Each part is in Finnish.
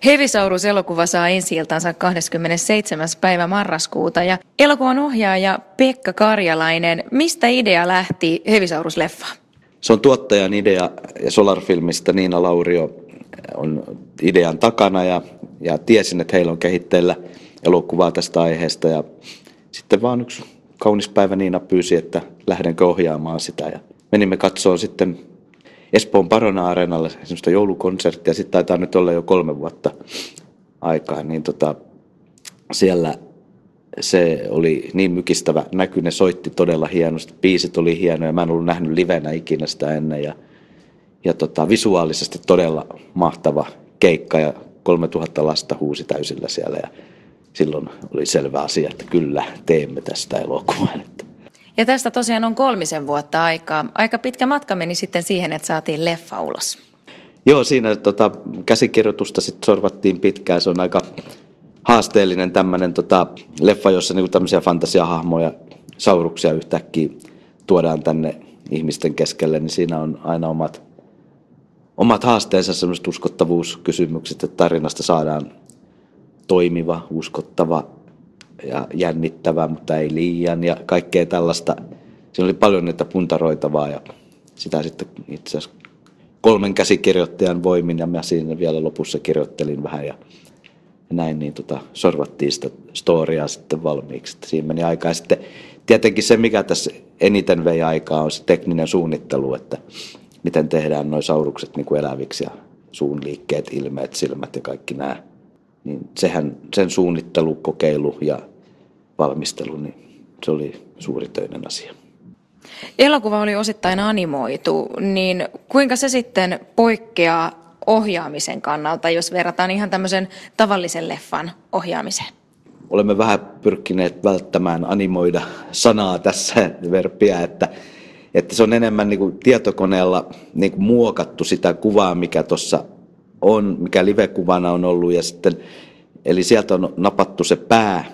Hevisaurus-elokuva saa ensi-iltansa 27. päivä marraskuuta ja elokuvan ohjaaja Pekka Karjalainen. Mistä idea lähti Hevisaurus-leffaan? Se on tuottajan idea ja Solar-filmistä Niina Laurio on idean takana ja tiesin, että heillä on kehitteillä elokuvaa tästä aiheesta ja sitten vaan yksi kaunis päivä Niina pyysi, että lähdenkö ohjaamaan sitä ja menimme katsomaan sitten Espoon Parona-areenalle semmoista joulukonserttia, sitten taitaa nyt olla jo 3 vuotta aikaa, niin siellä se oli niin mykistävä näky, ne soitti todella hienosti, biisit oli hienoja, mä en ollut nähnyt livenä ikinä sitä ennen ja visuaalisesti todella mahtava keikka ja 3000 lasta huusi täysillä siellä ja silloin oli selvä asia, että kyllä teemme tästä elokuvan. Ja tästä tosiaan on 3 vuotta aikaa. Aika pitkä matka meni sitten siihen, että saatiin leffa ulos. Joo, siinä käsikirjoitusta sitten sorvattiin pitkään. Se on aika haasteellinen tämmöinen leffa, jossa niinku tämmöisiä fantasiahahmoja, sauruksia yhtäkkiä tuodaan tänne ihmisten keskelle, niin siinä on aina omat haasteensa, sellaiset uskottavuuskysymykset, että tarinasta saadaan toimiva, uskottava ja jännittävä, mutta ei liian ja kaikkea tällaista. Siinä oli paljon niitä puntaroitavaa ja sitä sitten itse asiassa 3 käsikirjoittajan voimin ja mä siinä vielä lopussa kirjoittelin vähän ja näin niin sorvattiin sitä storyaa sitten valmiiksi. Siinä meni aikaa ja sitten tietenkin se, mikä tässä eniten vei aikaa, on se tekninen suunnittelu, että miten tehdään nuo saurukset niin kuin eläviksi ja suun liikkeet, ilmeet, silmät ja kaikki nämä. Niin sen suunnittelu, kokeilu ja valmistelu, niin se oli suuritöinen asia. Elokuva oli osittain animoitu, niin kuinka se sitten poikkeaa ohjaamisen kannalta, jos verrataan ihan tämmöisen tavallisen leffan ohjaamiseen? Olemme vähän pyrkineet välttämään animoida sanaa tässä verbiä, että se on enemmän niin kuin tietokoneella niin kuin muokattu sitä kuvaa, mikä tuossa on, mikä live-kuvana on ollut ja sitten, eli sieltä on napattu se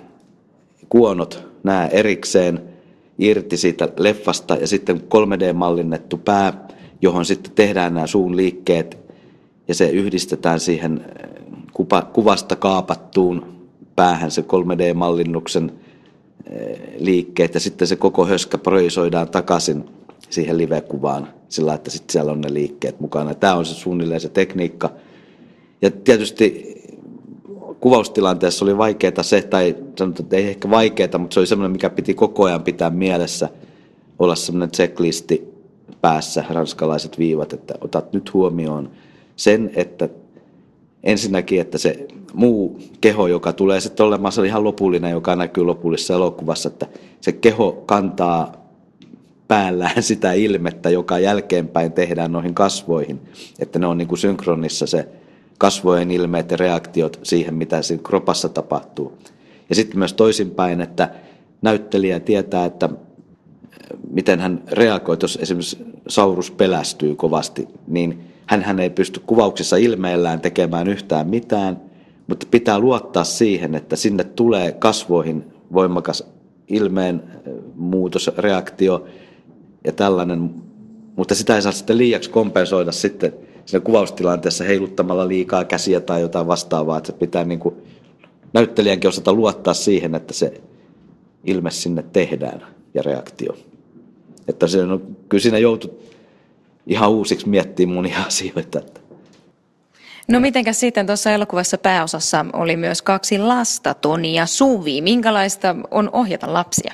kuonot, nämä erikseen irti siitä leffasta ja sitten 3D-mallinnettu pää, johon sitten tehdään nämä suun liikkeet ja se yhdistetään siihen kuvasta kaapattuun päähän se 3D-mallinnuksen liikkeet ja sitten se koko höskä projisoidaan takaisin siihen live-kuvaan sillä, että sitten siellä on ne liikkeet mukana. Tämä on se suunnilleen se tekniikka. Ja tietysti kuvaustilanteessa oli vaikeaa se, tai sanotaan, että ei ehkä vaikeaa, mutta se oli semmoinen, mikä piti koko ajan pitää mielessä, olla semmoinen checklisti päässä, ranskalaiset viivat, että otat nyt huomioon sen, että ensinnäkin, että se muu keho, joka tulee sitten olemaan, se on ihan lopullinen, joka näkyy lopullisessa elokuvassa, että se keho kantaa päällään sitä ilmettä, joka jälkeenpäin tehdään noihin kasvoihin, että ne on niin kuin synkronissa se kasvojen ilmeet ja reaktiot siihen, mitä siinä kropassa tapahtuu. Ja sitten myös toisinpäin, että näyttelijä tietää, että miten hän reagoi, jos esimerkiksi saurus pelästyy kovasti, niin hän ei pysty kuvauksissa ilmeellään tekemään yhtään mitään, mutta pitää luottaa siihen, että sinne tulee kasvoihin voimakas ilmeen muutosreaktio ja tällainen, mutta sitä ei saa sitten liiaksi kompensoida sitten siinä kuvaustilanteessa heiluttamalla liikaa käsiä tai jotain vastaavaa, että se pitää niin kuin näyttelijänkin osata luottaa siihen, että se ilme sinne tehdään ja reaktio. Että kyllä siinä joutui ihan uusiksi miettimään monia asioita. No mitenkäs sitten tuossa elokuvassa pääosassa oli myös 2 lasta, Toni ja Suvi. Minkälaista on ohjata lapsia?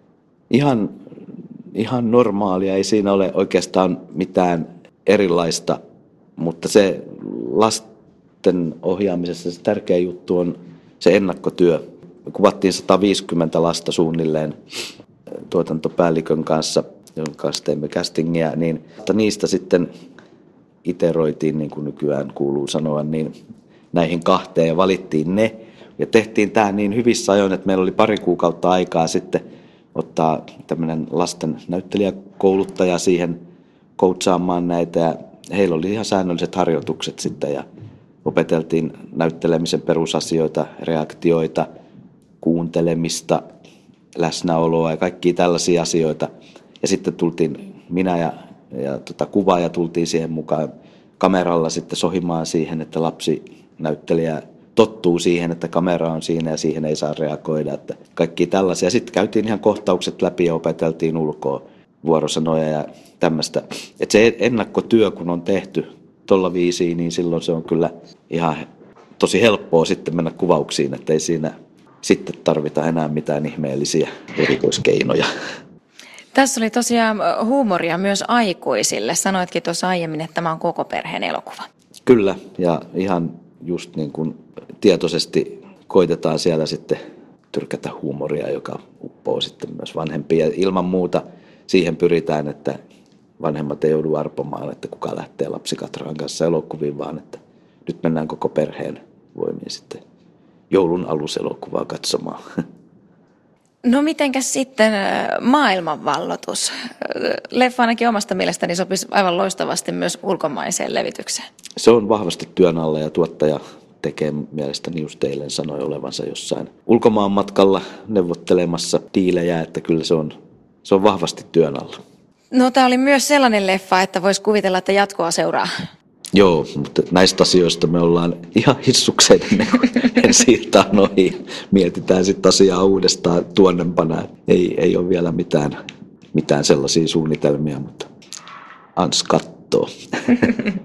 Ihan normaalia, ei siinä ole oikeastaan mitään erilaista, mutta se lasten ohjaamisessa se tärkeä juttu on se ennakkotyö. Kuvattiin 150 lasta suunnilleen tuotantopäällikön kanssa, jonka kanssa teimme castingia, niin niistä sitten iteroitiin, niin kuin nykyään kuuluu sanoa, niin näihin 2 ja valittiin ne. Ja tehtiin tämä niin hyvissä ajoin, että meillä oli 2 kuukautta aikaa sitten ottaa tämmöinen lasten näyttelijäkouluttaja siihen coachaamaan näitä. Ja heillä oli ihan säännölliset harjoitukset sitten ja opeteltiin näyttelemisen perusasioita, reaktioita, kuuntelemista, läsnäoloa ja kaikkia tällaisia asioita. Ja sitten tultiin minä ja kuvaaja tultiin siihen mukaan kameralla sitten sohimaan siihen, että lapsi näyttelijä tottuu siihen, että kamera on siinä ja siihen ei saa reagoida. Että kaikki tällaisia. Sitten käytiin ihan kohtaukset läpi ja opeteltiin ulkoa vuorosanoja ja tämmöistä. Että se ennakkotyö, kun on tehty tuolla viisiin, niin silloin se on kyllä ihan tosi helppoa sitten mennä kuvauksiin, että ei siinä sitten tarvita enää mitään ihmeellisiä erikoiskeinoja. Tässä oli tosiaan huumoria myös aikuisille. Sanoitkin tuossa aiemmin, että tämä on koko perheen elokuva. Kyllä, ja ihan just niin kuin tietoisesti koitetaan siellä sitten tyrkätä huumoria, joka uppoo sitten myös vanhempia. Ja ilman muuta siihen pyritään, että vanhemmat ei joudu arpomaan, että kuka lähtee lapsikatraan kanssa elokuviin, vaan että nyt mennään koko perheen voimiin sitten joulun aluselokuvaa katsomaan. No mitenkäs sitten maailmanvalloitus? Leffa ainakin omasta mielestäni sopisi aivan loistavasti myös ulkomaiseen levitykseen. Se on vahvasti työn alla ja tuottaja tekee mielestäni just eilen sanoi olevansa jossain ulkomaan matkalla neuvottelemassa diilejä, että kyllä se on vahvasti työn alla. No tämä oli myös sellainen leffa, että voisi kuvitella, että jatkoa seuraa. Joo, mutta näistä asioista me ollaan ihan hissukseita ennen kuin siirtään ohi. Mietitään sitten asiaa uudestaan tuonnempana. Ei ole vielä mitään sellaisia suunnitelmia, mutta ans kattoo.